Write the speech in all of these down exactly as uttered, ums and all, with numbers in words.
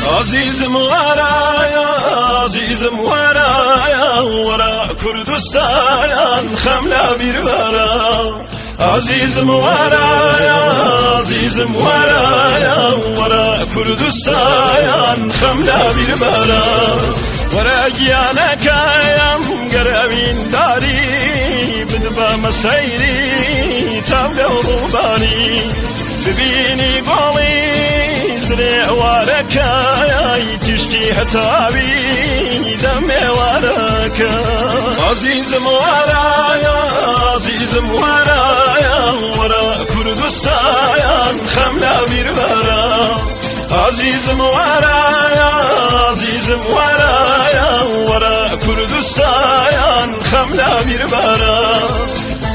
عزیزم ورایا عزیزم ورایا ورا کردستان خملا بیر ورا عزیزم ورایا عزیزم ورایا ورا کردستان خملا بیر ورا ورا گیانا کایم گرامین داری بدبا مسیری تابلو روبانی ببینی قولی زرع واركاي تشكي هتابي دم وراك عزيزم ورايا عزيزم ورايا ورا كردستان خملا بير ورا عزيزم ورايا عزيزم ورايا ورا كردستان خملا بير ورا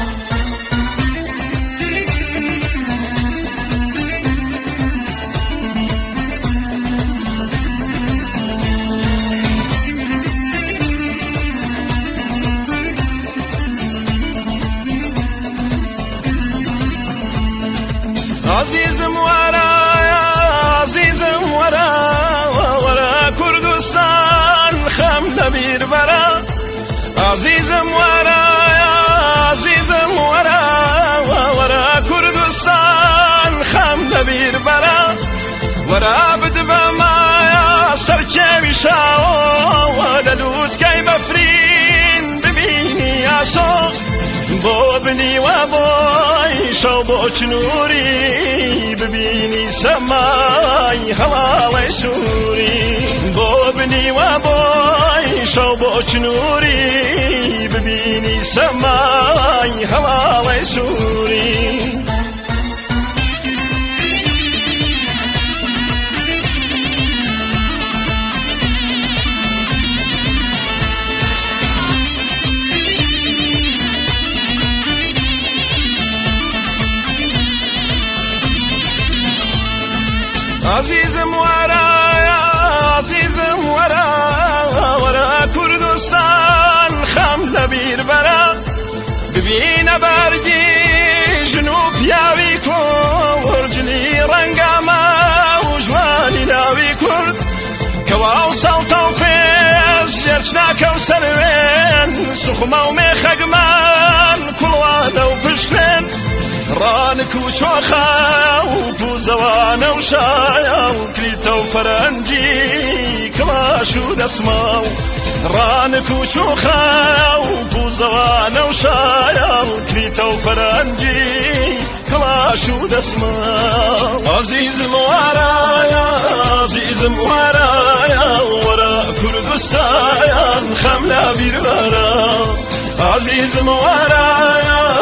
عزيزم ورايا عزيزم ورا ورا كردستان خملا بير برا عزيزم ورايا عزيزم ورا ورا كردستان خملا بير برا ورا بدبا ما سرچوي شاو ودلوت كاي بفرين ببيني يا صو بوبني وابوي شو بوش نوري ببيني سماي هواوي سوري بوبني وابوي شو بوش نوري ببيني سماي هواوي سوري عزيزم ورايا عزيزم ورا ورا كردستان خملا بير برا ببين برجي جنوب ياوي كورجلي رنقاما وجواني لاوي كرد كواو سلطة وفيز جرجنا كوسروين سخمة وميخقمان كلوانا وبشتين رانك وشوخا وبوزوانا وشايا وكريتا وفرنجي كلاشو دسماو رانك وشوخا وبوزوانا وشايا وكريتا وفرنجي كلاشو دسماو عزيزم ورايا عزيزم ورايا ورا كردستان خملا بير ورا عزيزم ورايا